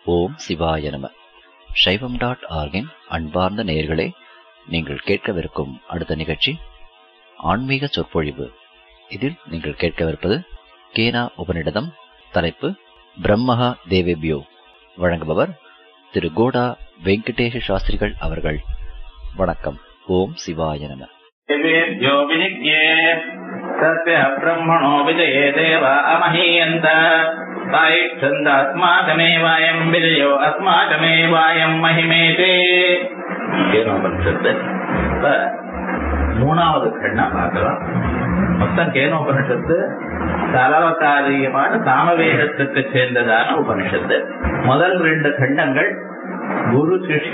ஓம் சிவாய நம. சைவம்.org-இன் அன்பார்ந்த நேயர்களே, நீங்கள் கேட்கவிருக்கும் அடுத்த நிகழ்ச்சி ஆன்மீக சொற்பொழிவு. இதில் நீங்கள் கேட்கவிருப்பது கேனா உபநிடதம். தலைப்பு பிரம்மஹா தேவேபியோ. வழங்குபவர் திரு கோடா வெங்கடேஷ சாஸ்திரிகள் அவர்கள். வணக்கம். ஓம் சிவாய நம. தேவேபியோ வினிக்யே சத்ய பிரம்மணோ விஜயே தேவா அமஹீயந்த அஸ்மாகமேவாயம் விஜயோ அஸ்மாகமேவாயம் மகிமேதே. கேனோபனிஷத்து மூணாவது கண்ணம் பார்க்கலாம். மொத்தம் கேனோபனிஷத்து சரவகாரியமான சாமவேதத்துக்கு சேர்ந்ததான உபனிஷத்து. முதல் 2 கண்டங்கள் குரு சிஷ்ய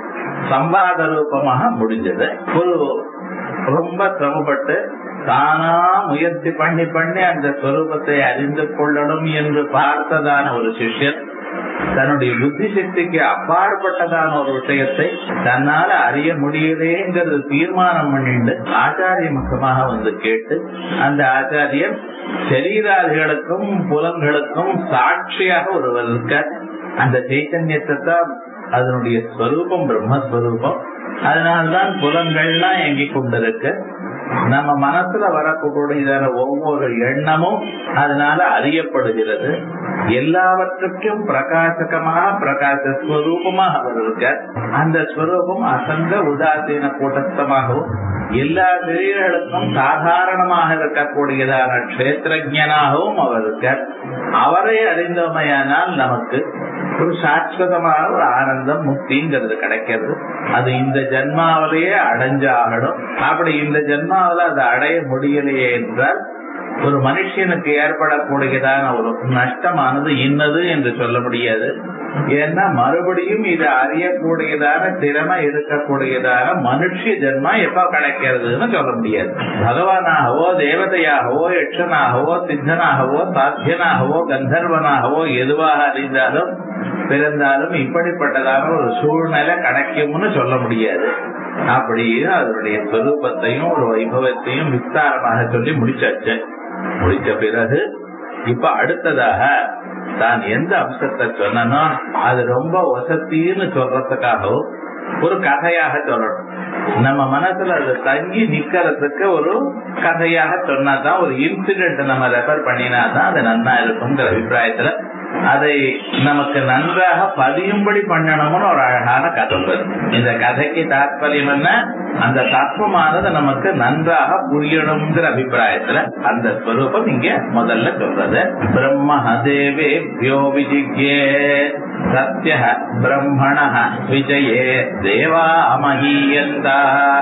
சம்வாத ரூபமாக முடிஞ்சது. ஒரு ரொம்ப சிரமப்பட்டு தானா முயற்சி பண்ணி அந்த ஸ்வரூபத்தை அறிந்து கொள்ளணும் என்று பார்த்ததான ஒரு சிஷ்யன் தன்னுடைய புத்தி சக்திக்கு அப்பாற்பட்டதான ஒரு விஷயத்தை தன்னால அறிய முடியலேங்கிறது தீர்மானம் பண்ணிட்டு ஆச்சாரிய முகமாக வந்து கேட்டு, அந்த ஆச்சாரியர் சரீராதிகளுக்கும் புலன்களுக்கும் சாட்சியாக ஒருவர் இருக்க, அந்த சைத்தன்யத்தை தான் அதனுடைய ஸ்வரூபம் பிரம்மஸ்வரூபம். அதனால்தான் புலன்கள்லாம் இயங்கிக் கொண்டிருக்கு. நம்ம மனசுல வரக்கூடியதான ஒவ்வொரு எண்ணமும் அதனால அறியப்படுகிறது. எல்லாவற்றுக்கும் பிரகாசகமாக பிரகாசஸ்வரூபமாக அவர் இருக்க, அந்த ஸ்வரூபம் அசங்க உதாசீன கூட்டஸ்தமாகவும் எல்லா சரீரங்களுக்கும் சாதாரணமாக இருக்கக்கூடியதான க்ஷேத்திரஜனாகவும் அவர் இருக்க. அவரை அறிந்தமையானால் நமக்கு ஒரு சாஸ்வதமான ஒரு ஆனந்தம் முக்திங்கிறது கிடைக்கிறது. அது இந்த ஜன்மாவிலேயே அடைஞ்சாகணும். அப்படி இந்த ஜன்மாவில அதை அடைய முடியலையே என்றால் ஒரு மனுஷனுக்கு ஏற்படக்கூடியதான ஒரு நஷ்டமானது இன்னது என்று சொல்ல முடியாது. ஏன்னா மறுபடியும் இதை அறியக்கூடியதான திறமை இருக்கக்கூடியதான மனுஷ ஜென்மா எப்ப கிடைக்கிறதுன்னு சொல்ல முடியாது. பகவானாகவோ தேவதையாகவோ யட்சனாகவோ சித்தனாகவோ சாத்தியனாகவோ கந்தர்வனாகவோ எதுவாக அறிந்தாலும் பிறந்தாலும் இப்படிப்பட்டதான ஒரு சூழ்நிலை கிடைக்கும்னு சொல்ல முடியாது. அப்படின்னு அதனுடைய ஸ்வரூபத்தையும் ஒரு வைபவத்தையும் விஸ்தாரமாக சொல்லி முடிச்சாச்சு. முடிச்ச பிறகு இப்ப அடுத்ததாக தான் எந்த அம்சத்தை சொன்னனோ அது ரொம்ப வசத்தின்னு சொல்றதுக்காகவும் ஒரு கதையாக சொல்லணும். நம்ம மனசுல அது தங்கி நிக்கிறதுக்கு ஒரு கதையாக சொன்னாதான், ஒரு இன்சிடென்ட் நம்ம ரெஃபர் பண்ணினாதான் அது நன்னா இருக்குங்கிற அபிப்பிராயத்துல அதை நமக்கு நன்றாக பதியும்படி பண்ணணும்னு ஒரு அழகான கதை வரும். இந்த கதைக்கு தாற்பயம் என்ன, அந்த தத்துவமானது நமக்கு நன்றாக புரியணுங்கிற அபிப்பிராயத்துல அந்த ஸ்வரூபம் இங்க முதல்ல சொல்றது. பிரம்மஹதேவேப்யோ விஜிக்யே சத்ய பிரம்மண விஜயே தேவா அமஹீயந்தா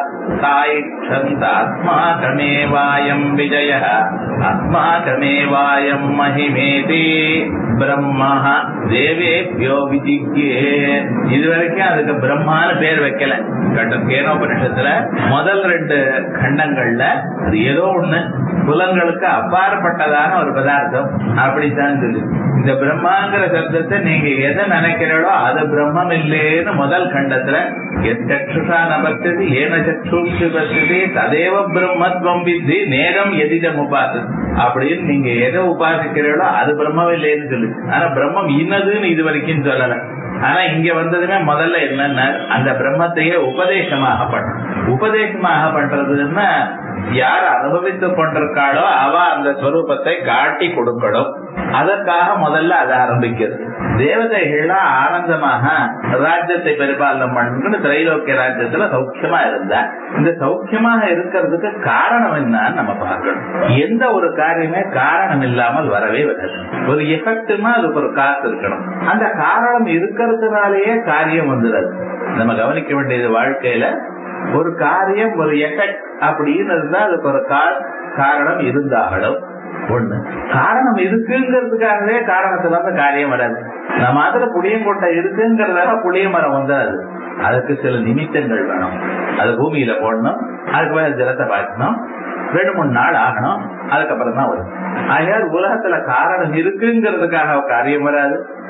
அஸ்மாகமேவாயம் விஜய அஸ்மாகமேவாயம் மகிமேதி பிரம்மஹ தேவேப்யோ விஜிக்யே. இதுவரைக்கும் அதுக்கு பிரம்மான்னு பேர் வைக்கல. கேனோபனிஷத்துல முதல் 2 கண்டங்கள்ல அது ஏதோ ஒண்ணு புலன்களுக்கு அப்பாற்பட்டதான ஒரு பதார்த்தம் அப்படித்தான் சொல்லு. இந்த பிரம்மாங்கிற சப்தத்தை நீங்க எதை நினைக்கிறீங்களோ அது பிரம்மம் இல்லேன்னு முதல் கண்டத்துல எச்சா நபத்தது ஏன சூழ்ச்சி பத்தி ததேவ பிரம்மத்வம் வித்தி நேரம் எதிடம் உபாசது அப்படின்னு நீங்க எதை உபாசிக்கிறீங்களோ அது பிரம்மம் இல்லேன்னு சொல்லு. ஆனா பிரம்மம் இன்னதுன்னு இது வரைக்கும் சொல்லல. ஆனா இங்க வந்ததுமே முதல்ல என்னன்னா அந்த பிரம்மத்தையே உபதேசமாக பண்றதுன்னா யார் அனுபவித்துக் கொண்டிருக்காளோ அவ அந்த ஸ்வரூபத்தை காட்டி கொடுக்கணும். அதற்காக முதல்ல அதை ஆரம்பிக்கிறது. தேவதைகள்லாம் ஆனந்தமாக ராஜ்யத்தை பரிபாலனம் பண்ணு திரைலோக்கிய ராஜ்யத்துல சௌக்கியமா இருந்தா, இந்த சௌக்கியமாக இருக்கிறதுக்கு காரணம் என்னன்னு நம்ம பார்க்கணும். எந்த ஒரு காரியமே காரணம் இல்லாமல் வரவே வராது. ஒரு எஃபெக்ட்னா அதுக்கு ஒரு காசு இருக்கணும். அந்த காரணம் இருக்கிறதுனாலேயே காரியம் வந்துடாது. நம்ம கவனிக்க வேண்டியது வாழ்க்கையில ஒரு காரியம் ஒரு எஃபெக்ட் அப்படின்னு இருந்தா அதுக்கு ஒரு காரணம் இருந்தாலும் ஒண்ணு. காரணம் இருக்குங்கிறதுக்காகவே காரணத்துல இருந்து காரியம் வராது. நம்ம அதுல புளியங்கொட்டை இருக்குங்கிறதால புளிய மரம் வந்தாது. அதுக்கு சில நிமித்தங்கள் வேணும். அது பூமியில போடணும், அதுக்கு மேல ஜலத்தை பார்க்கணும், 2-3 நாள் ஆகணும், அதுக்கப்புறம் தான் வரும். ஆகையால் உலகத்துல காரணம் இருக்குங்கிறதுக்காக காரியம் வராது.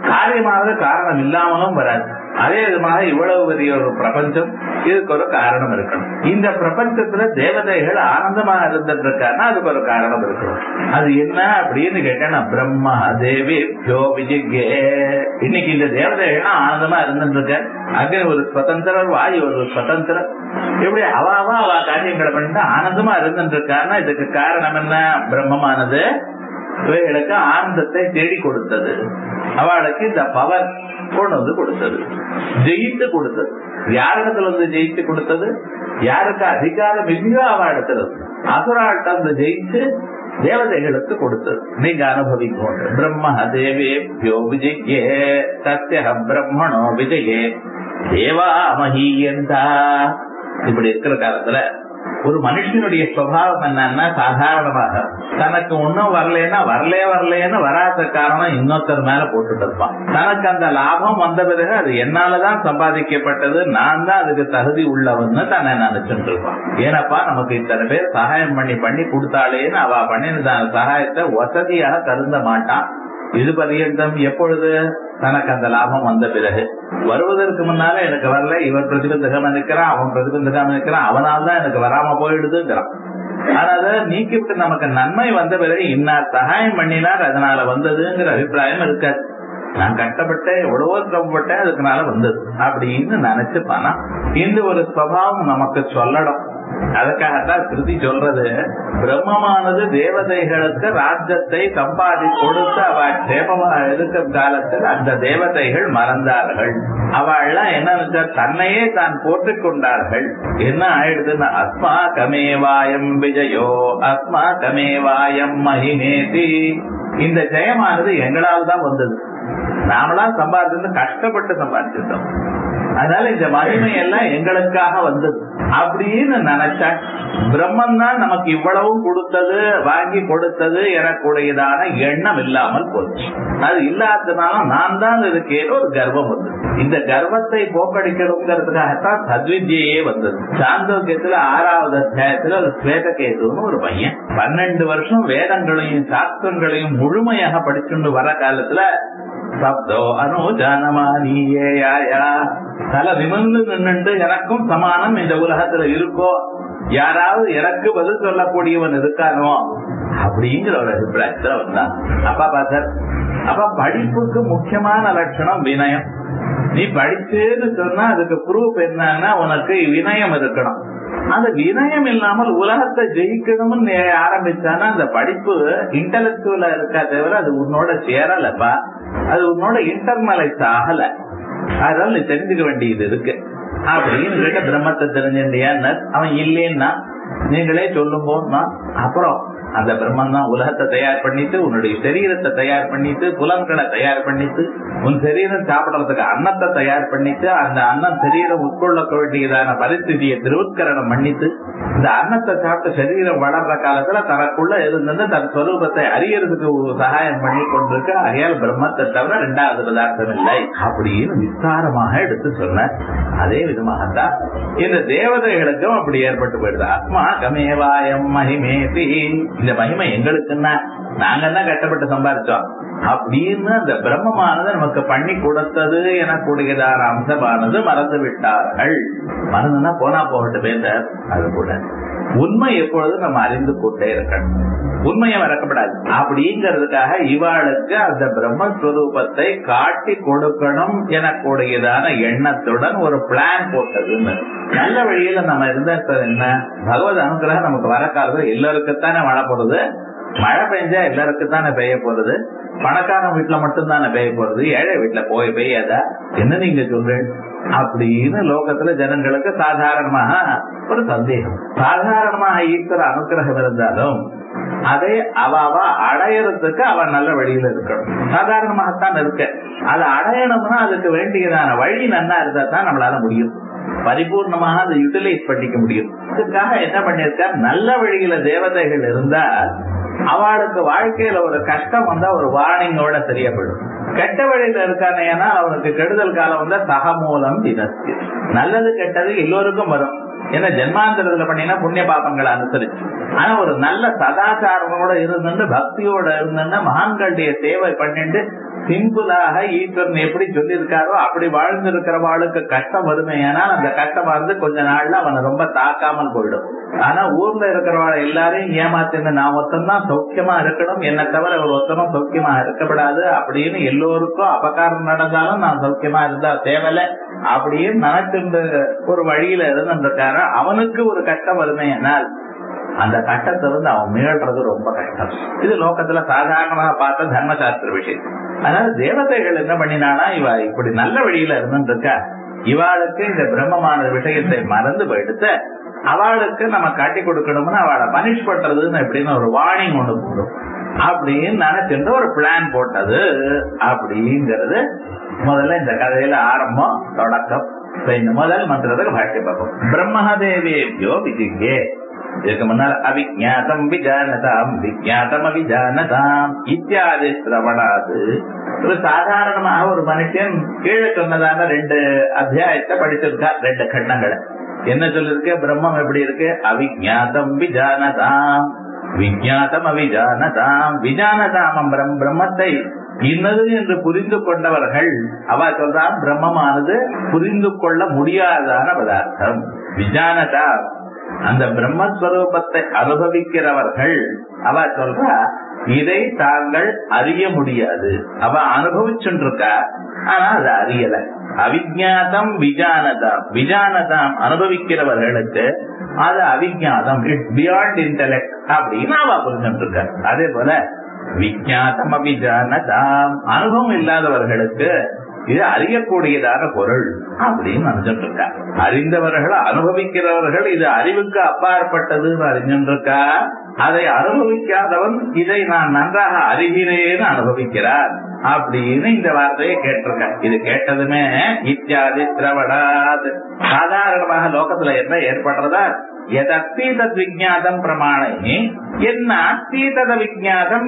காரியமாக காரணம் இல்லாமலும் வராது. அதே விதமாக இவ்வளவு பெரிய ஒரு பிரபஞ்சம், இதுக்கு ஒரு காரணம் இருக்கணும். இந்த பிரபஞ்சத்துல தேவதைகள் ஆனந்தமாக இருந்துட்டு இருக்காருன்னா அதுக்கு ஒரு காரணம் இருக்கணும். அது என்ன அப்படின்னு கேட்டா பிரம்மா தேவி விஜிகே. இன்னைக்கு இந்த தேவதைகள்லாம் ஆனந்தமா இருந்துட்டு இருக்க. அங்கே ஒரு சுதந்திரர், வாயு ஒரு சுதந்திரர், எப்படி அவ காரியங்களை பண்ணிட்டு ஆனந்தமா இருந்துட்டு இருக்காருன்னா இதுக்கு காரணம் என்ன? பிரம்மமானது இவைகளுக்கு ஆனந்தத்தை தேடி கொடுத்தது. அவளுக்கு இந்த பவர் கொண்டு வந்து கொடுத்தது, ஜெயித்து கொடுத்தது. யாரிடத்துல வந்து ஜெயித்து கொடுத்தது? யாருக்கு அதிகாரம் இல்லையோ அவளிடத்துல அசுராட்ட வந்து ஜெயிச்சு தேவதைகளுக்கு கொடுத்தது. நீங்க அனுபவிக்கோங்க. பிரம்ம தேவேபியோ விஜயே சத்யம் பிரம்மணோ விஜயே தேவா மஹீயந்தா. இப்படி இருக்கிற காலத்துல ஒரு மனுஷனுடைய சுபாவம் என்னன்னா, சாதாரணமாக தனக்கு ஒன்னும் வரலேன்னு வராத காரணம் இன்னொருத்தர் மேல போட்டுட்டு இருப்பான். தனக்கு அந்த லாபம் வந்த பிறகு அது என்னாலதான் சம்பாதிக்கப்பட்டது, நான் தான் அதுக்கு தகுதி உள்ளவன்னு தன்னை நினைச்சுட்டு இருப்பான். ஏனப்பா நமக்கு இத்தனை பேர் சகாயம் பண்ணி கொடுத்தாளேன்னு அவ பண்ணின சகாயத்தை வசதியாக கருந்த மாட்டான். இது பரியந்தம் எப்பொழுது? தனக்கு அந்த லாபம் வந்த பிறகு. வருவதற்கு முன்னால எனக்கு வரல, இவர் பிரதிபந்தகமா நிற்கிறான், அவன் பிரதிபந்தகமா நிற்கிறான், அவனால் தான் எனக்கு வராம போயிடுதுங்கிறான். ஆனா அதை நீக்கிவிட்டு நமக்கு நன்மை வந்த பிறகு இன்னார் சகாயம் பண்ணினார் அதனால வந்ததுங்கிற அபிப்பிராயம் இருக்காது. நான் கஷ்டப்பட்டேன், எவ்வளவோ சிரமப்பட்டேன், அதுக்குனால வந்தது அப்படின்னு நினைச்சுப்பானா. இந்த ஒரு சுபாவம் நமக்கு சொல்லணும். அதுக்காகத்தான் திருதி சொல்றது, பிரம்மமானது தேவதைகளுக்கு ராஜ்யத்தை சம்பாதி கொடுத்து அவ சேமமா இருக்கிற காலத்தில் அந்த தேவதைகள் மறந்தார்கள். அவள்லாம் என்ன தன்னையே தான் போட்டுக் கொண்டார்கள். என்ன ஆயிடுதுன்னா அஸ்மா கமேவாயம் விஜயோ அஸ்மா கமேவாயம் மகிமேதி. இந்த ஜெயமானது எங்களால் தான் வந்தது, நாமளா சம்பாதிச்சு கஷ்டப்பட்டு சம்பாதிச்சிருந்தோம். அதனால இந்த மகிமை எல்லாம் எங்களுக்காக வந்தது அப்படின்னு நினைச்சா பிரம்மன் தான் நமக்கு இவ்வளவு கொடுத்தது, வாங்கி கொடுத்தது எனக்குடையதான எண்ணம் இல்லாமல் போச்சு. அது இல்லாததுனால நான் தான் இதுக்கு ஏதோ ஒரு கர்வம் வந்தது. இந்த கர்வத்தை போக்கடிக்கணுங்கிறதுக்காகத்தான் சத்வித்யே வந்தது. சாந்தோக்கியத்துல 6வது அத்தியாயத்துல ஒரு ஸ்வேதகேதுன்னு ஒரு பையன் 12 வருஷம் வேதங்களையும் சாஸ்திரங்களையும் முழுமையாக படிச்சுட்டு வர காலத்துல சப்தோ அனுஜானமானியா தல நிமிர்ந்து நின்று எனக்கும் சமானம் இந்த உலகத்துல இருக்கோ, யாராவது எனக்கு பதில் சொல்லக்கூடியவன் இருக்கானோ அப்படிங்கிற ஒரு அபிப்பிராயத்துல வந்தான். அப்பா பார்த்தார், அப்ப படிப்புக்கு முக்கியமான லட்சணம் வினயம். நீ படிச்சேன்னு சொன்னா அதுக்கு ப்ரூஃப் என்னன்னா உனக்கு வினயம் இருக்கணும். அந்த வினயம் இல்லாமல் உலகத்தை ஜெயிக்கணும்னு ஆரம்பிச்சானா அந்த படிப்பு இன்டலெக்சுவலா இருக்கா தவிர அது உன்னோட சேரலப்பா, அது உன்னோட இன்டர்னலைஸ் ஆகல. அதனால நீ தெரிஞ்சுக்க வேண்டியது இருக்கு அப்படின்னு கேட்ட பிரம்மத்தை தெரிஞ்சியா? அவன் இல்லைன்னா நீங்களே சொல்லும் போதுனா அப்புறம் அந்த பிரம்மன் தான் உலகத்தை தயார் பண்ணிட்டு, உன்னுடைய சரீரத்தை தயார் பண்ணிட்டு, புலன்களை தயார் பண்ணிட்டு, உன் சரீரம் சாப்பிடறதுக்கு அன்னத்தை தயார் பண்ணிட்டு, அந்த அன்னம் சரீரம் உட்கொள்ள வேண்டியதான பரிஸ்திதியை திருவுத்கரணம் பண்ணிட்டு, இந்த அன்னத்தை சாப்பிட்டு சரீரம் வளர்ற காலத்துல தனக்குள்ள இருந்து தன் ஸ்வரூபத்தை அறியறதுக்கு சகாயம் பண்ணி கொண்டிருக்க. ஆகையால் பிரம்மத்தை தவிர 2வது பதார்த்தம் இல்லை அப்படின்னு விஸ்தாரமாக எடுத்து சொன்னார். அதே விதமாகத்தான் இந்த தேவதைகளுக்கும் அப்படி ஏற்பட்டு போயிடுது. ஆத்மா கமேவாயம் மகிமேதி. இந்த மகிமை எங்களுக்குன்னா நாங்க தான் கஷ்டப்பட்டு சம்பாதிச்சோம் அப்படின்னு அந்த பிரம்மமானது நமக்கு பண்ணி கொடுத்தது எனக்கூடியதான அம்சமானது மறந்து விட்டார்கள். மறந்துன்னா போனா போகட்டு பேச. அது கூட உண்மை எப்பொழுதும் நம்ம அறிந்து கொண்டே இருக்கணும், உண்மையை மறக்கப்படாது. அப்படிங்கிறதுக்காக இவாளுக்கு அந்த பிரம்மஸ்வரூபத்தை காட்டி கொடுக்கணும் எனக்கூடியதான எண்ணத்துடன் ஒரு பிளான் போட்டதுன்னு. நல்ல வழியில நம்ம இருந்தா என்ன, பகவத் அனுகிரகம் நமக்கு வர காலத்துல எல்லாருக்குத்தானே மழை போடுறது, மழை பெஞ்சா எல்லாருக்குத்தானே பெய்ய போறது, பணக்காரன் வீட்டுல மட்டும் தானே பெய்ய போறது, ஏழை வீட்டுல போய் பெய்யாதா என்ன நீங்க சொல்றேன் அப்படின்னு லோகத்துல ஜனங்களுக்கு சாதாரணமாக ஒரு சந்தேகம். சாதாரணமாக ஈஸ்வர அனுகிரகம் இருந்தாலும் அதை அவ அடையறதுக்கு அவன் நல்ல வழியில இருக்கணும். சாதாரணமாகத்தான் இருக்க, அதை அடையணும்னா அதுக்கு வேண்டியதான வழி நல்லா இருந்தா தான் நம்மளால முடியும், பரிபூர்ணமாக அதை யூட்டிலைஸ் பண்ணிக்க முடியும். அதுக்காக என்ன பண்ணிருக்க, நல்ல வழியில தேவதைகள் இருந்தா அவளுக்கு வாழ்க்கையில ஒரு கஷ்டம் வந்தா ஒரு வார்னிங்கோட சரியா போயிடும். கெட்ட வழியில இருக்கானேன்னா அவனுக்கு கெடுதல் காலம் வந்தா சகமூலம் தினஸ்து. நல்லது கெட்டது எல்லோருக்கும் வரும். ஏன்னா ஜென்மாந்தரத்துல பண்ணினா புண்ணிய பாபங்களை அனுசரிச்சு. ஆனா ஒரு நல்ல சதாச்சாரங்களோட இருந்துட்டு பக்தியோட இருந்துன்னா மகான்களுடைய சேவை பண்ணிட்டு சிம்பிளாக ஈஸ்வரன் எப்படி சொல்லியிருக்காரோ அப்படி வாழ்ந்து இருக்கிறவாளுக்கு கஷ்டம் வறுமையானால் அந்த கஷ்டமானது கொஞ்ச நாள்ல அவனை ரொம்ப தாக்காமல் போயிடும். ஆனா ஊர்ல இருக்கிறவாள் எல்லாரையும் ஏமாத்தின்னு நான் ஒருத்தந்தான் சௌக்கியமா இருக்கணும், என்னை தவிர ஒரு ஒருத்தனும் சௌக்கியமா இருக்கப்படாது அப்படின்னு எல்லோருக்கும் அபகாரம் நடந்தாலும் நான் சௌக்கியமா இருந்தா தேவையில்லை அப்படின்னு நினைச்சிருந்த ஒரு வழியில இருந்திருக்காரு. அவனுக்கு ஒரு கஷ்டம் வறுமையானால் அந்த கட்டத்தை அவன் மீள்றது ரொம்ப கஷ்டம். இது லோகத்துல சாதாரணமாக பார்த்த தர்மசாஸ்திர விஷயம். அதனால தேவதைகள் என்ன பண்ணினானா, இவ இப்படி நல்ல வழியில இருந்துருக்கா, இவாளுக்கு இந்த பிரம்மமான விஷயத்தை மறந்து போயிடுத்து அவளுக்கு நம்ம காட்டி கொடுக்கணும்னு அவளை பனிஷ் பண்றதுன்னு எப்படின்னு ஒரு வார்னிங் ஒண்ணு போடும் அப்படின்னு நினைச்சிட்டு ஒரு பிளான் போட்டது அப்படிங்கிறது முதல்ல இந்த கதையில ஆரம்பம் தொடக்கம். இந்த முதல் மந்திரத்துக்கு பாஷ்ய பார்ப்போம். பிரம்மதேவேபியோ விதிக்கே, இதுக்கு முன்னால் அவிஜாத்தம் விஜானதாம் விஜாத்தம் அவிஜானதாம் இத்தியாதி சிரவணாது. ஒரு சாதாரணமாக ஒரு மனுஷன் கீழே சொன்னதான 2 அத்தியாயத்தை படிச்சிருக்கா, 2 கண்டங்களை. என்ன சொல்லிருக்கு? பிரம்மம் எப்படி இருக்கு? அவிஜாத்தம் விஜானதாம் விஜாத்தம் அவிஜானதாம். விஜானதாம் பிரம்மத்தை இன்னது என்று புரிந்து கொண்டவர்கள். அவ சொல்றான் பிரம்மமானது புரிந்து கொள்ள முடியாதான பதார்த்தம். விஜானதா அந்த பிரம்மஸ்வரூபத்தை அனுபவிக்கிறவர்கள் அவ சொல்றா இதை தாங்கள் அறிய முடியாது. அவ அனுபவிச்சுருக்கா, ஆனா அது அறியல. அவிஜாதம் விஜானதாம். விஜானதாம் அனுபவிக்கிறவர்களுக்கு அது அவிஜாதம், இட்ஸ் பியாண்ட் இன்டெலெக்ட் அப்படின்னு அவ புரிஞ்சுருக்க. அதே போல விஜாதம் அவிஜானதாம் அனுபவம் இல்லாதவர்களுக்கு இது அறியக்கூடியதான பொருள் அப்படின்னு நினைச்சிட்டு இருக்கா. அறிந்தவர்கள் அனுபவிக்கிறவர்கள் இது அறிவுக்கு அப்பாற்பட்டதுன்னு அறிஞ்சிருக்கா. அதை அனுபவிக்காதவன் இதை நான் நன்றாக அறிகிறேன்னு அனுபவிக்கிறார் அப்படின்னு இந்த வார்த்தையை கேட்டிருக்க. இது கேட்டதுமே இத்தியாதி திரவடாது. சாதாரணமாக லோகத்துல என்ன ஏற்படுறதா, எதஸ்தி தத் விஜாதம் பிரமாணி என்ன அஸ்தி தத விஜாதம்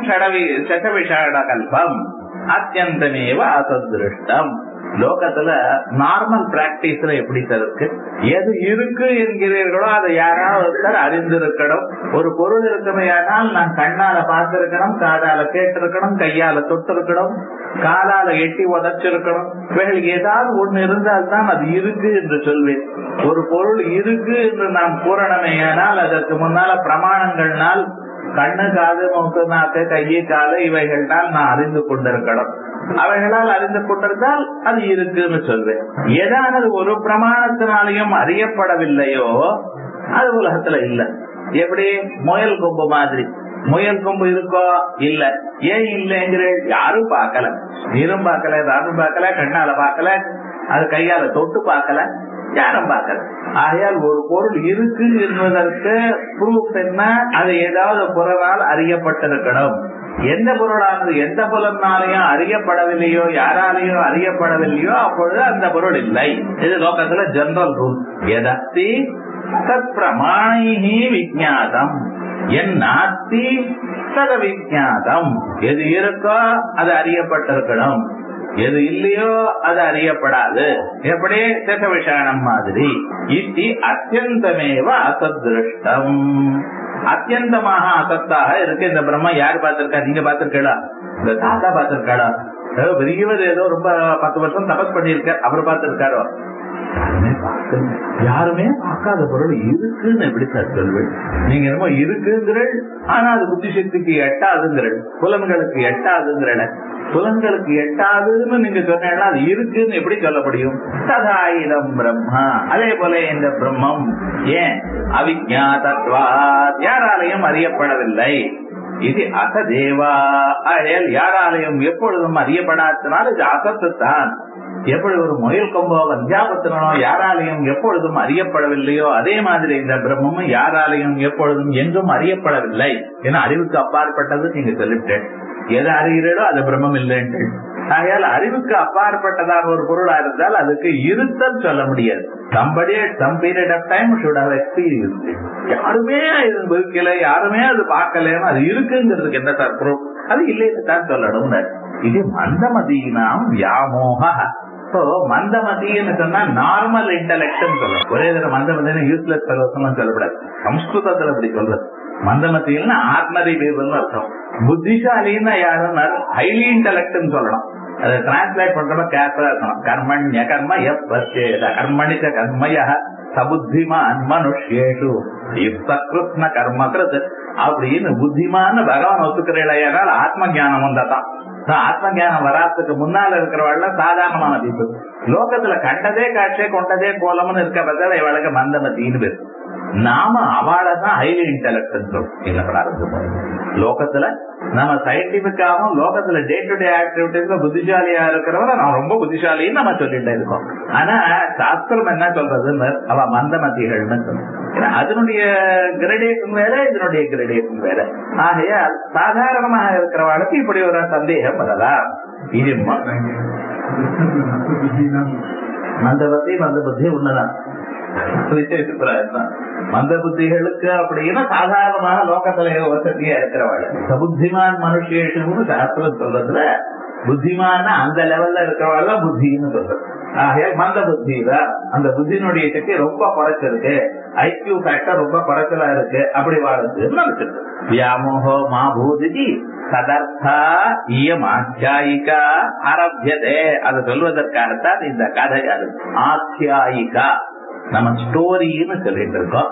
சடவிஷாட கல்பம் அத்தியந்தமேவ அசதிருஷ்டம். லோகத்துல நார்மல் பிராக்டிஸ்ல எப்படி இருக்கு, எது இருக்கு என்கிறீர்களோ அதை யாராவது அறிந்திருக்கணும். ஒரு பொருள் இருக்குமையானால் நான் கண்ணால பார்த்திருக்கணும், காதால கேட்டிருக்கணும், கையால தொட்டிருக்கணும், காலால எட்டி உதச்சிருக்கணும். இவைகள் ஏதாவது ஒண்ணு இருந்தால்தான் அது இருக்கு என்று சொல்வேன். ஒரு பொருள் இருக்கு என்று நாம் கூறணுமேயானால் அதற்கு முன்னால பிரமாணங்கள்னால் கண்ணு, காது, மூக்கு, நாக்கு, கையை, காலு இவைகள்னால் நான் அறிந்து கொண்டிருக்கணும். அவைகளால் அறிந்து கொண்டிருந்தால் அது இருக்குன்னு சொல்வேன். ஏதானது ஒரு பிரமாணத்தினாலையும் அறியப்படவில்லையோ அது உலகத்துல இல்ல. எப்படி முயல் கொம்பு மாதிரி. முயல் கொம்பு இருக்கோ? இல்ல. ஏன் இல்லைங்கிற? யாரும் பார்க்கல, நீரும் பார்க்கல, நானும் பார்க்கல, கண்ணால பார்க்கல, அது கையால தொட்டு பார்க்கல, யாரும் பார்க்கல. ஆகையால் ஒரு பொருள் இருக்கு என்பதற்கு ப்ரூஃப் என்ன? அது ஏதாவது பொருளால் அறியப்பட்டிருக்கணும். எந்த பொருளானது எந்த புலனாலையும் அறியப்படவில்லையோ, யாராலையும் அறியப்படவில்லையோ அப்பொழுது அந்த பொருள் இல்லை. இது லோகத்துல ஜெனரல் ரூல். எதஸ்தி தத் பிரமாணிஹி விஜ்ஞாதம் என் நாஸ்தி தத விஜ்ஞாதம். எது இருக்கோ அது அறியப்பட்டிருக்கணும், எது இல்லையோ அது அறியப்படாது. எப்படி? சசவிஷானம் மாதிரி. இது அத்தியந்தமேவ அசதிருஷ்டம். அத்தியந்தமாக அசத்தாக இருக்கு இந்த பிரம்ம. யாரு பார்த்திருக்கா? நீங்க பார்த்திருக்கா? இந்த தாத்தா பார்த்திருக்காடா? பெரியவர் ஏதோ ரொம்ப 10 வருஷம் தபஸ் பண்ணிருக்க, அவர் பார்த்திருக்காரோ? யாருமே பார்க்கல. யாருமே பார்க்காத பொருள் இருக்குன்னு எப்படி சார் சொல்வேன்? நீங்க என்னமோ இருக்குங்கிறள், ஆனா அது புத்தி சக்திக்கு எட்டாதுங்கிறள், புலன்களுக்கு எட்டாதுங்கிறள. புலன்களுக்கு எட்டாதுன்னு நீங்க சொன்னா அது இருக்குன்னு எப்படி சொல்ல முடியும்? ததாயிரம் பிரம்மா. அதே போல இந்த பிரம்மம் ஏன் அவிஜாதத்வா யாராலையும் அறியப்படவில்லை. இது அசதேவா. யாராலையும் எப்பொழுதும் அறியப்படாதனால் இது அசத்து தான். எப்படி ஒரு முயல் கொம்போ வஞ்சாபத்தினோ யாராலையும் எப்பொழுதும் அறியப்படவில்லையோ அதே மாதிரி இந்த பிரம்மமும் யாராலையும் எப்பொழுதும் எங்கும் அறியப்படவில்லை. ஏன்னா அறிவுக்கு அப்பாற்பட்டது நீங்க சொல்லிவிட்டேன். எதை அறிகிறீரோ அது பிரம்மம் இல்லைன்னு. ஆகையால் அறிவுக்கு அப்பாற்பட்டதாக ஒரு பொருளா இருந்தால் அதுக்கு இருத்தல் சொல்ல முடியாது. somebody at some period of time should have experienced it. யாருமே இருக்கல, யாருமே அது பார்க்கலன்னு அது இருக்குங்கிறதுக்கு என்ன சார் ப்ரூஃப்? அது இல்லைன்னு தான் சொல்லணும். இது மந்தமதியினாம் வியாமோக. மந்தமதின்னு சொன்னா நார்மல் இன்டெலெக்ட் சொல்லணும். ஒரே தடவை மந்தமதினு யூஸ்லெஸ் பர்சன் சொல்லக்கூடாது. சம்ஸ்கிருதத்துல அப்படி சொல்றது. மந்தமதினா ஆர்டினரி பீப்புள்னு அர்த்தம். புத்திசாலின்னா யாருன்னா ஹைலி இன்டெலெக்ட் சொல்லணும். அதை டிரான்ஸ்லேட் பண்றப்ப கேர்ஃபுல்லா இருக்கணும். கர்மண்ய கர்ம யப்பச்சேத கர்மணிச்ச கர்மய சபுத்திமான் மனுஷ்யேஷு யுக்தகிருத்ன கர்மகிருத் அப்படின்னு புத்திமான பகவான் ஒத்துக்கிறேனால் ஆத்ம ஞானம் வந்தாதான். ஆத்ம ஞானம் வராதுக்கு முன்னால இருக்கிறவாள் சாதாரணமான பீப்புள். லோகத்துல கண்டதே காட்சியே கொண்டதே கோலம்னு இருக்க பத்தில இவளுக்கு மந்தமத்தின்னு பேரு. நாம அவளதான் ஹைலி இன்டெலக்ட் லோகத்துல நம்ம சயின்டிபிக்காகவும் லோகத்துல டே டு டே ஆக்டிவிட்டிஸ்ல புத்திசாலியா இருக்கிறவரை நான் ரொம்ப புத்திசாலின்னு நம்ம சொல்லிட்டே இருக்கோம். ஆனா சாஸ்திரம் என்ன சொல்றதுன்னு அவ மந்தமதிகள்னு சொல்றோம். அதனுடைய கிரடேஷன் வேற, இதனுடைய கிரடேஷன் வேற. ஆகையால் சாதாரணமாக இருக்கிறவாளுக்கு இப்படி ஒரு சந்தேகம் வரலாம். இது மந்தபத்தி மந்த புத்தி ஒண்ணுதான். மந்த புத்திகளுக்கு அப்படின்னா சாதாரணமான லோகத்துல வசதியா இருக்கிறவாள். சபுத்திமான் மனுஷேஷன்னு சாஸ்திரம் சொல்றதுல புத்திமான அந்த லெவல்ல இருக்கிறவாள் புத்தின்னு சொல்றது. ஆகையா மந்த புத்தி தான். அந்த புத்தியினுடைய சக்தி ரொம்ப குறைச்சிருக்கு, ஐக்கியூ ஃபேக்டர் ரொம்ப குறைச்சலா இருக்கு, அப்படி வாழ்ந்து வியாமோகோ மா பூதி சதர்த்தா இயம் ஆத்தியாயிகா ஆரம்பியதே. அதை சொல்வதற்காகத்தான் இந்த கதை. அது ஆத்தியாயிகா நம்ம ஸ்டோரின்னு சொல்லிட்டு இருக்கோம்.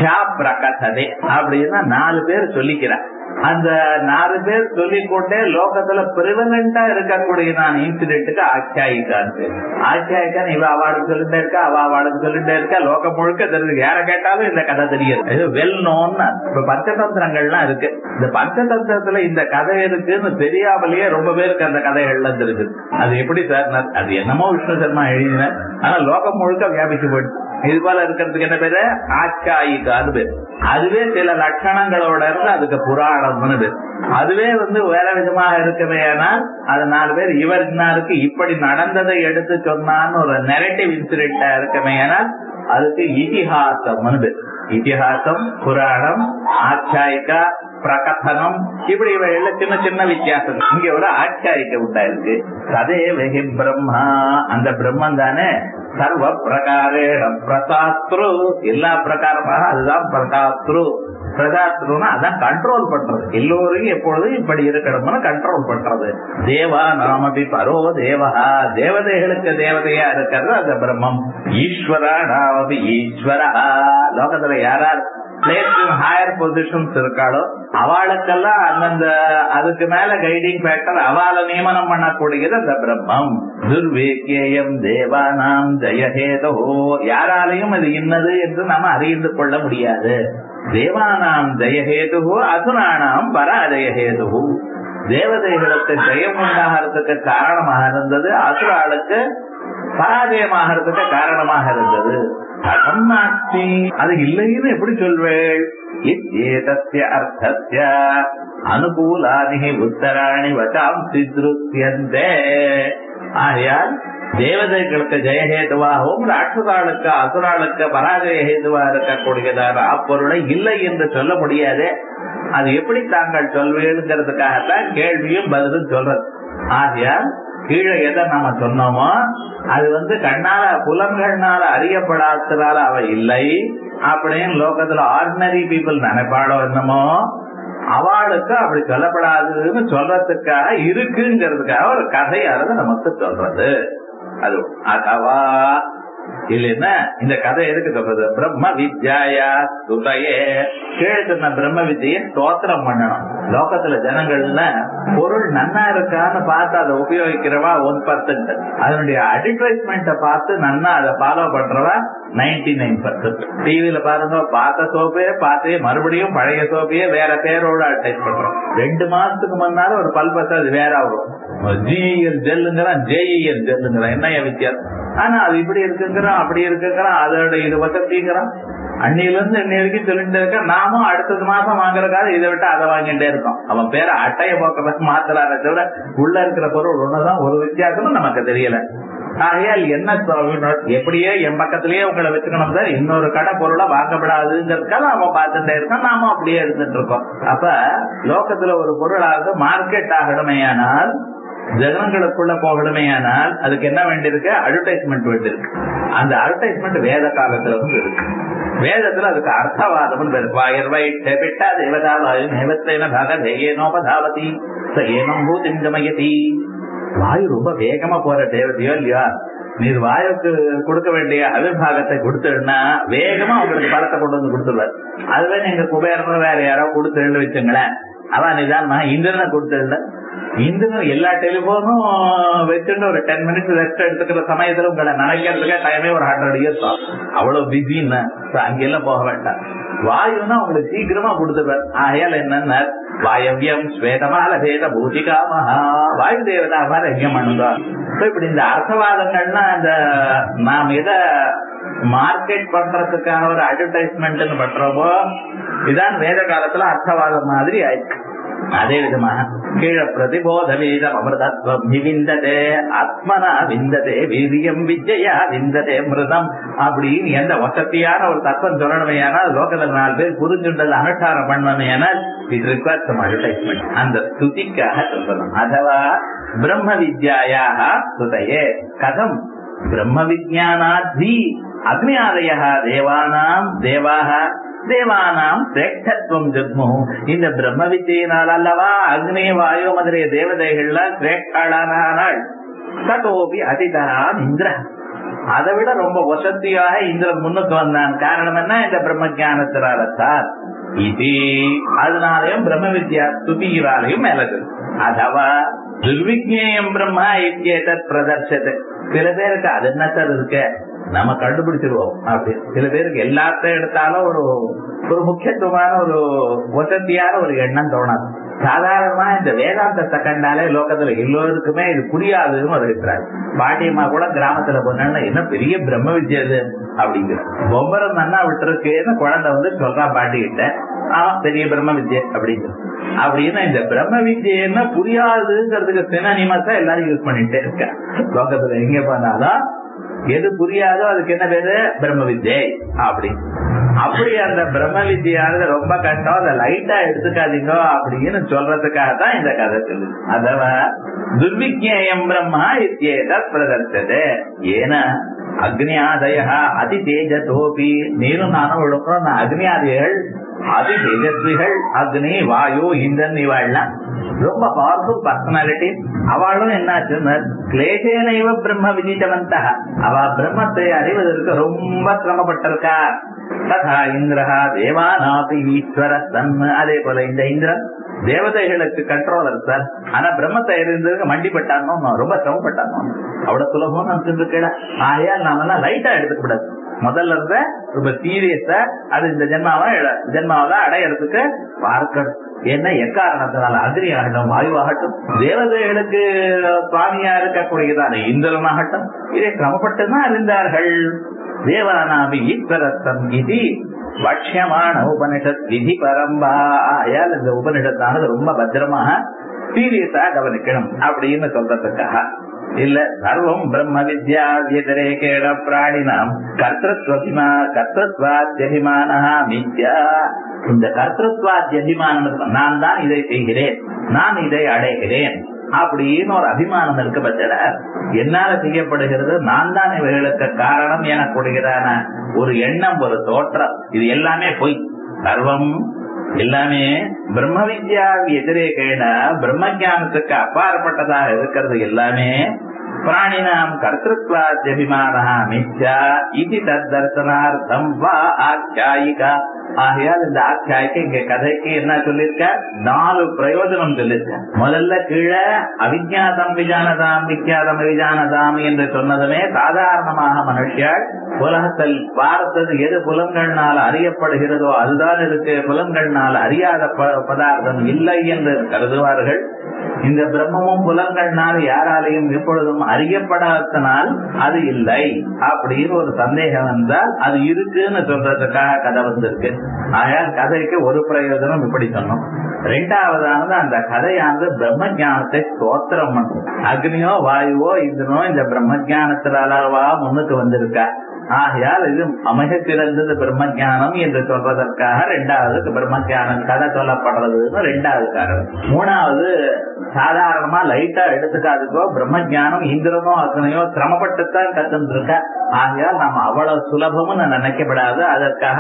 அப்படின்னா 4 பேர் சொல்லிக்கிறார். அந்த 4 பேர் சொல்லிக்கொண்டே லோகத்துல பிரிவலண்டா இருக்கக்கூடிய இன்சிடென்ட்டுக்கு ஆக்கியாயிக்கான்னு. ஆக்கியாயிக்கான்னு இவ அவார்டு சொல்லிட்டே இருக்கா, அவ அவார்டு சொல்லிட்டே இருக்கா, லோகம் முழுக்க தெரிஞ்சு யார கேட்டாலும் இந்த கதை தெரியாது. இது வெல் நோன். இப்ப பஞ்சதந்திரங்கள்லாம் இருக்கு. இந்த பஞ்சதந்திரத்துல இந்த கதை இருக்குன்னு தெரியாமலேயே ரொம்ப பேருக்கு அந்த கதைகள்ல இருக்கு. அது எப்படி சார்? அது என்னமோ விஷ்ணு சர்மா எழுதினார், ஆனா லோகம் முழுக்க வியாபிச்சு போயிடுச்சு. இது போல இருக்கிறதுக்கு என்ன பேரு? ஆச்சாயிக்கான்னு பேரு. அதுவே சில லட்சணங்களோட இருந்து அதுக்கு புராணம்னு பேரு. அதுவே வேற விதமாக இருக்குமே. ஆனால் அது 4 பேர் இவர் இன்னாருக்கு இப்படி நடந்ததை எடுத்து சொன்னான்னு ஒரு நெரேட்டிவ் இன்சிடென்டா இருக்குமே. ஆனால் அதுக்கு இதிஹாசம்னு பேரு. இதிஹாசம், புராணம், ஆச்சாயிகா, பிரகதனம், இப்படி சின்ன சின்ன வித்தியாசம். இங்க ஒரு ஆச்சாரிக்க உண்டாயிருக்கு. அதே வெகி பிரம்மா, அந்த பிரம்மன் தானே சர்வ பிரகாரேண பிரசாஸ்திரு, எல்லா பிரகாரமாக அதுதான் பிரசாஸ்திரு. பிரசாஸ்திருன்னா அதான் கண்ட்ரோல் பண்றது. எல்லோரையும் எப்பொழுதும் இப்படி இருக்கணும்னு கண்ட்ரோல் பண்றது. தேவா நாமபி பரோ தேவா, தேவதைகளுக்கு தேவதையா இருக்கிறது அந்த பிரம்மம். ஈஸ்வரா நாமபி ஈஸ்வரா, லோகத்துல யாரார் ஹையர் பொசிஷன்ஸ் இருக்காளோ அவளுக்கெல்லாம் அந்தந்த அதுக்கு மேல கைடிங் ஃபேக்டர் அவளை நியமனம் பண்ணக்கூடியது அந்த பிரம்மம். துர்வேக்கியம் தேவானாம் ஜெயஹேதோ, யாராலையும் அது இன்னது என்று நாம அறிந்து கொள்ள முடியாது. தேவானாம் ஜெயஹேது, அசுராணாம் பராஜயஹேது. தேவதைகளுக்கு ஜெயம் உண்டாகிறதுக்கு காரணமாக இருந்தது, அசுராளுக்கு பராஜயமாகிறதுக்கு காரணமாக இருந்தது. அகம்நாஸ்தி, அது இல்லைன்னு எப்படி சொல்வேள்? இத்யேதஸ்ய அர்த்தஸ்ய அனுகூலானி உத்தராணி வசாம் சித்ருத்யந்தே. ஆகையால் தேவதைகளுக்கு ஜெயஹேதுவாகவும் ராட்சசாளுக்கு அசுராளுக்கு பராஜய ஹேதுவா இருக்கக்கூடியதான அப்பொருளை இல்லை என்று சொல்ல முடியாது. அது எப்படி தாங்கள் சொல்வீங்கிறதுக்காகத்தான் கேள்வியும் பதிலும் சொல்றது. ஆகையால் கீழே எதை நம்ம சொன்னோமோ அது கண்ணால புலன்கள்னால அறியப்படாததால அவ இல்லை அப்படின்னு லோகத்துல ஆர்டினரி பீப்புள் நினைப்பாளோ என்னமோ, அவளுக்கு அப்படி சொல்லப்படாதுன்னு சொல்றதுக்காக இருக்குங்கிறதுக்காக ஒரு கதையானது நமக்கு சொல்றது. அது அதுவா இல்லைன்னா இந்த கதை எதுக்கு சொல்றது? பிரம்ம வித்யாயா சுதையே, கீழே சொன்ன பிரம்ம வித்தியை ஸ்தோத்திரம் பண்ணணும். லோகத்துல ஜனங்கள்ல பொருள் நன்னா இருக்கான்னு பார்த்து அதை உபயோகிக்கிறவா 1%, அதனுடைய அட்வர்டைஸ்மெண்ட்டை பார்த்து நன்னா அதை ஃபாலோ பண்றவா 99%. டிவியில பாருங்க, பார்த்த சோப்பையே பார்த்தே மறுபடியும் பழைய சோப்பையே வேற பேரோட அட்வர்டைஸ் பண்றோம். 2 மாசத்துக்கு முன்னால ஒரு பல்பத்தை அது வேற ஆகும். ஜிஇஎல் ஜெல்லுங்கிறான், ஜேஇஎல் ஜெல்லுங்கிறான், என்ன வித்தியாசம்? ஆனா அது இப்படி இருக்குங்கிறான், அப்படி இருக்குங்கிறான், அதோட இது வசதிங்கிறான். அன்னில இருந்து இன்னி வரைக்கும் சொல்லிட்டு இருக்க. நாமும் அடுத்தது மாசம் வாங்குறதுக்காக இதை விட்டு அதை வாங்கிட்டே இருக்கோம். அவன் பேர அட்டைய போக்குறதுக்கு மாத்துறாரு தவிர உள்ள இருக்கிற பொருள் ஒண்ணுதான், ஒரு வித்தியாசமும் நமக்கு தெரியல. ஆகையால் என்ன எப்படியே என் பக்கத்திலேயே உங்களை வச்சுக்கணும் சார், இன்னொரு கடை பொருளை வாங்கப்படாதுங்கிறதுக்காக அவன் பார்த்துட்டே இருக்கான், நாமும் அப்படியே எடுத்துட்டு இருக்கோம். அப்ப லோகத்துல ஒரு பொருளாக மார்க்கெட் ஆகணுமேயானால், ஜனங்களுக்குள்ள போகணுமேயானால் அதுக்கு என்ன வேண்டியிருக்கு? அட்வர்டைஸ்மெண்ட் வேண்டியிருக்கு. அந்த அட்வர்டைஸ்மெண்ட் வேத காலத்துல இருந்து இருக்கு. வேதத்துல அதுக்கு அர்த்தவாதம் தேவதாவாயு நேவத்தேன பகதேனோபதாவதி ஏனம் பூதிம் கமயதி. வாயு ரொம்ப வேகமா போற தேவதையோ இல்லையா, நீர் வாயுக்கு கொடுக்க வேண்டிய அவிர்வாகத்தை கொடுத்துடுனா வேகமா உங்களுக்கு பலத்தை கொண்டு வந்து கொடுத்துருவார். அதுவே நீங்க குபேரன் வேற யாரோ கொடுத்துருன்னு வச்சுங்களேன், அவன் நிதானமா இந்திரனை கொடுத்துடல. இந்திரன் எல்லா டெலிபோனும் வச்சுட்டு ஒரு 10 minutes ரெஸ்ட் எடுத்துக்கிற சமயத்துல உங்களை நினைக்கிறதுக்கே டைமே ஒரு 100 years ஆகும். அவ்வளவு பிஸின்னு அங்கெல்லாம் போக வேண்டாம். வாயுன்னா உங்களுக்கு சீக்கிரமா கொடுத்துருவார். ஆகையால் என்னன்னா வாயவியம் ஸ்வேதமால வேத பூஜிகா மகா வாயு தேவதா மாதிரி எங்க பண்ணுதோ. இப்படி இந்த அர்த்தவாதங்கள்னா அந்த நாம் எதை மார்க்கெட் பண்றதுக்கான ஒரு அட்வர்டைஸ்மெண்ட் பண்றோமோ இதான் வேத காலத்துல அர்த்தவாதம் மாதிரி ஆயிடுச்சு. அதே விதமாக கீழ பிரதிபோத வீதம் அமிர்தத்வம் விந்ததே ஆத்மனா விந்ததே வீரியம் விஜயா விந்ததே மிருதம் அப்படின்னு எந்த வசதியான ஒரு தத்துவம் சொல்லணுமே ஆனால் லோகத்தில் 4 பேர் புரிஞ்சுண்டது அனுஷ்டானம் பண்ணணும் ஏனால் இது ரிக்வயர்ஸ் சம் அட்வர்டைஸ்மெண்ட். அந்த ஸ்துதிக்காக சொல்லணும். அதுவா பிரம்ம வித்யாயாக ஸ்துதையே கதம் பிரம்ம விஜானாதி அக்னியாதய தேவானாம் தேவாக தேவானாம் சிரேஷ்டத்துவம் ஜென்மோ. இந்த பிரம்ம வித்தியினால் அல்லவா அக்னி வாயு முதலிய தேவதைகள்லாம் சிரேஷ்டாளானாள். ததோபி அதிதரான் இந்திர, அதை விட ரொம்ப வசதியாக இந்திரன் முன்னுக்கு வந்தான். காரணம் என்ன? இந்த பிரம்ம ஜானத்தினால்தான். இது அதனாலையும் பிரம்ம வித்யா ஸ்துதியினாலையும் மேலது. அதவா துர்விஜ்ஞேயம் பிரம்மா இத்யேதத் பிரதர்சது. சில பேருக்கு அது என்ன சார் இருக்கு நம்ம கண்டுபிடிச்சிருவோம் அப்படி. சில பேருக்கு எல்லாத்தையும் எடுத்தாலும் ஒரு முக்கியத்துவமான ஒரு வசதியான ஒரு எண்ணம் தோணாது. சாதாரணமா இந்த வேதாந்தத்தை கண்டாலே லோகத்துல எல்லோருக்குமே இது புரியாதுன்னு ஒரு இருக்கிறார். பாட்டியம்மா கூட கிராமத்துல போனா என்ன பெரிய பிரம்ம வித்யா இது அப்படிங்கிற பொம்பரம் நன்னா விட்டுருக்குன்னு குழந்தை வந்து சொல்றான் பாட்டிக்கிட்ட, பெரிய பிரம்ம வித்யா அப்படிங்கிற. அப்படின்னா இந்த பிரம்ம வித்யா புரியாதுங்கிறதுக்கு சினானிமஸா எல்லாரும் யூஸ் பண்ணிட்டே இருக்க. லோகத்துல எங்க போனாலும் எது புரியாதோ அதுக்கு என்ன பேரு பிரம்ம வித்யை அப்படி. அப்படி அந்த பிரம்ம வித்யானது ரொம்ப கஷ்டம், அதை லைட்டா எடுத்துக்காதீங்க அப்படின்னு சொல்றதுக்காக தான் இந்த கதை சொல்லுது. அதவா துர்விஜ்ஞேயம் பிரம்மா இத்யேத பிரதர்சதே ஏன அக்னியாதய அதி தேஜதோபி. நீரும் நானும் விழுக்கிறோம். அக்னியாதிகள் அதி தேஜஸ்விகள். அக்னி வாயு இந்திரன் இவாள்லாம் ரொம்ப பவர்ஃபுல் பர்சனாலிட்டி. அவளும் என்னாச்சுன்னா கிளேசேன இவ பிரம்ம விதித்தவந்த, அவ பிரம்மத்தை அறிவதற்கு ரொம்ப சிரமப்பட்டிருக்கா. ததா இந்திரஹா தேவானாபி ஈஸ்வர தன். அதே போல இந்த இந்திரன் தேவதைகளுக்கு கண்ட்ரோலர் சார். ஆனா பிரம்மத்தை அறிந்ததுக்கு மண்டிப்பட்டானோ ரொம்ப சிரமப்பட்டானோ. அவ்வளவு சுலபம் நினைச்சிருக்கா. ஆகையால் நாமெல்லாம் லைட்டா எடுத்துக்க கூடாது. முதல்ல இருந்த ரொம்ப சீரியஸா அது இந்த ஜென்மாவெல்லாம் அடையறதுக்கு பார்க்கணும். என்ன எக்காரணத்தினால அக்னி ஆகட்டும் வாயுவாகட்டும் தேவதைகளுக்கு சுவாமியா இருக்கக்கூடியதான இந்திரனாகட்டும் இதை கிரமப்பட்டுதான் அறிந்தார்கள். தேவானாபி ஈஸ்வரத்தம் இது பட்சியமான உபனிஷத் விதி பரம்பா. ஆயால் இந்த உபனிஷத்தானது ரொம்ப பத்திரமாக சீரியஸா கவனிக்கணும் அப்படின்னு சொல்றதுக்காக இல்ல. சர்வம் பிரம்ம வித்யா வியதிரேகேண பிராணினாம் கர்த்தத்வாத்யபிமான மித்யா. இந்த கர்த்தத்வாத்யபிமானம் நான் தான் இதை செய்கிறேன், நான் இதை அடைகிறேன் அப்படின்னு ஒரு அபிமானம் இருக்க பட்சல என்னால செய்யப்படுகிறது, நான் தான் இவைகளுக்கு காரணம் எனக்கூடியதான ஒரு எண்ணம், ஒரு தோற்றம், இது எல்லாமே பொய். சர்வம் எல்லாமே பிரம்ம வித்யா எதிரேகேன பிரம்ம ஜானத்துக்கு அப்பாற்பட்டதாக இருக்கிறது எல்லாமே பிராணினாம் கர்த்தத்வாத்யபிமானா மித்யா இது தத்தர்சனார்த்தம் வா ஆச்சாயிகா. ஆகையால் இந்த ஆச்சாய்க்கு இங்க கதைக்கு என்ன சொல்லிருக்க? 4 பிரயோஜனம் சொல்லிருக்க. முதல்ல கீழே அவிஜாதம் விஜானதாம் விஜாதம் விஜானதாம் என்று சொன்னதுமே சாதாரணமாக மனுஷியால் உலகத்தில் பார்த்தது எது புலன்கள்னால் அறியப்படுகிறதோ அதுதான் இருக்கு, புலன்கள்னால் அறியாத பதார்த்தம் இல்லை என்று கருதுவார்கள். இந்த பிரம்மமும் புலன்கள்னால் யாராலையும் எப்பொழுதும் அறியப்படாதனால் அது இல்லை அப்படின்னு ஒரு சந்தேகம் வந்தால் அது இருக்குன்னு சொல்றதுக்காக கதை வந்திருக்கு. ஆகையால் கதைக்கு ஒரு பிரயோஜனம் இப்படி சொன்னோம். 2வதானது அந்த கதையானது பிரம்ம ஜானத்தை ஸ்தோத்திரம் பண்ணும். அக்னியோ வாயுவோ இந்திரனோ இந்த பிரம்ம ஜானத்துல அளவா முன்னுக்கு வந்திருக்கா. ஆகையால் இது அமைக சிறந்தது பிரம்ம ஜானம் என்று சொல்றதற்காக 2வது பிரம்ம ஜானம் கதை சொல்லப்படுறதுன்னு 2வது காரணம். 3வது சாதாரணமா லைட்டா எடுத்துக்காதுக்கோ பிரம்ம ஜானம் இந்திரனோ அக்னியோ சிரமப்பட்டுத்தான் கத்துருக்க. ஆகையால் நாம அவ்வளவு சுலபமும் நினைக்கப்படாது. அதற்காக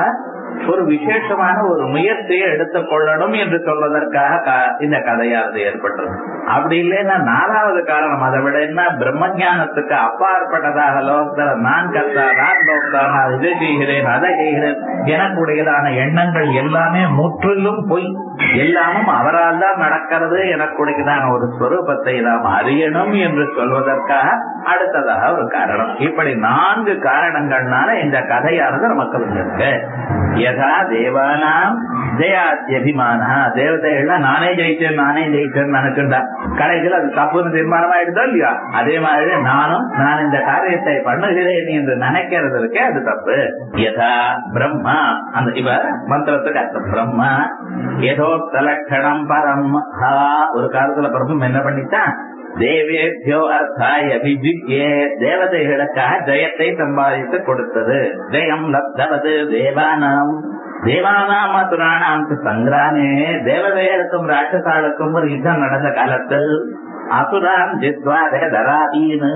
ஒரு விசேஷமான ஒரு முயற்சியை எடுத்துக் கொள்ளணும் என்று சொல்வதற்காக இந்த கதையானது ஏற்பட்டது. அப்படி இல்லைன்னா நாலாவது காரணம், அதை விட என்ன, பிரம்மஞானத்துக்கு அப்பாற்பட்டதாக லோகத்துல நான் கர்த்தா, நான் லோகத்தா, நான் இதை செய்கிறேன் அதை செய்கிறேன் எனக்குடையதான எண்ணங்கள் எல்லாமே முற்றிலும் பொய், எல்லாமும் அவரால் தான் நடக்கிறது எனக்குடையதான ஒரு ஸ்வரூபத்தை நாம் அறியணும் என்று சொல்வதற்காக அடுத்ததாக ஒரு காரணம். இப்படி 4 காரணங்கள்னால இந்த கதையானது நமக்கு வந்திருக்கு. யதா தேவானாம் ஜெயாத்யபிமானா, தேவதைகள்லாம் நானே ஜெயிச்சேன் நினைச்சுண்டா கடைசியில் அது தப்புன்னு தீர்மானம் ஆயிடுதோ இல்லையா, அதே மாதிரி நான் இந்த காரியத்தை பண்ணுகிறேன் என்று நினைக்கிறது இருக்கே அது தப்பு. யதா பிரம்மா, அந்த இவ மந்திரத்துக்கு அர்த்தம் பிரம்மா ஏதோக்த லட்சணம் பரம். ஒரு காலத்துல பிரம்மம் என்ன பண்ணித்தான், தேவேபியோ அர்த்தாய விஜியே, தேவதைகளுக்காக ஜெயத்தை சம்பாதித்து கொடுத்தது. ஜெயம் லப்தவது தேவானாம், தேவானாம் அசுராணாம் சங்கிராமே, தேவதைகளுக்கும் ராட்சசாளுக்கும் ஒரு யுத்தம் நடந்த காலத்தில் அசுரான் ஜித்வாதே தராதீனு,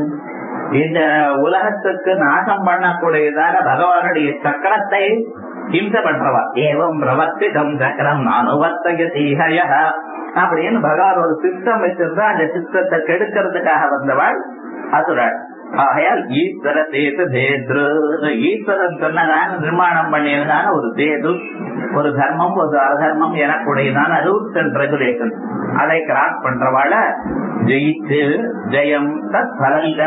இந்த உலகத்துக்கு நாசம் பண்ணக்கூடியதான பகவானுடைய சக்கரத்தை ஹிம்சை பண்றவா. ஏவம் பிரவர்த்திதம் சக்கரம் நானுவர்த்தயதீஹய அப்படின்னு பகவான் ஒரு சிஸ்டம் வச்சிருந்தா அந்த சிஸ்டத்தை கெடுக்கிறதுக்காக வந்தவாள் அசுராள். ஆகையால் ஈஸ்வர சேது தேத்ரு, ஈஸ்வரன் சொன்னதான நிர்மாணம் பண்ணியதான ஒரு சேது, ஒரு தர்மம் ஒரு அதர்மம் எனக்குடையதான ரூல்ஸ் அண்ட் ரெகுலேஷன், அதை கிராஸ் பண்றவாள ஜெயிச்சு ஜெயம் தத் பலங்க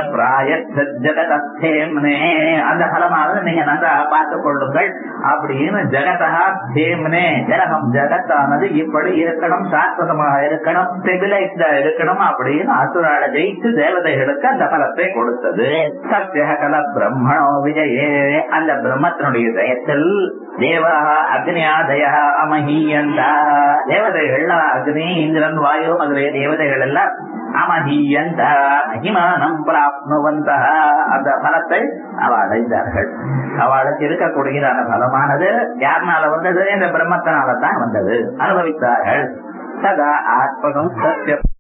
பிராயத்தேம்னே, அந்த பலமாக நீங்க நல்லா பார்த்துக் கொள்ளுங்கள் அப்படின்னு ஜெகதா தேம்னே, ஜனகம் ஜெகத்தானது இப்படி இருக்கணும், சாஸ்வதமாக இருக்கணும், ஸ்டெபிலைஸ்டா இருக்கணும் அப்படின்னு அசுரால ஜெயிச்சு தேவதைகளுக்கு அந்த பலத்தை கொடுத்தது. சத்யகல பிரம்மணோ விஜயே, அந்த பிரம்மத்தினுடைய ஜெயத்தில் தேவா அக்னியாதய அமஹீயந்தா, தேவதைகள் அக்னி இந்திரன் வாயு முதலிய தேவதைகள் எல்லாம் அமஹீயந்தா மகிமானம் பிராப்னுவந்தா, அந்த பலத்தை அவள் அடைந்தார்கள். அவளுக்கு இருக்கக்கூடியதான பலமானது யாருனால வந்தது, இந்த பிரம்மத்தினால தான் வந்தது, அனுபவித்தார்கள். சதா ஆத்மகம் சத்தியம்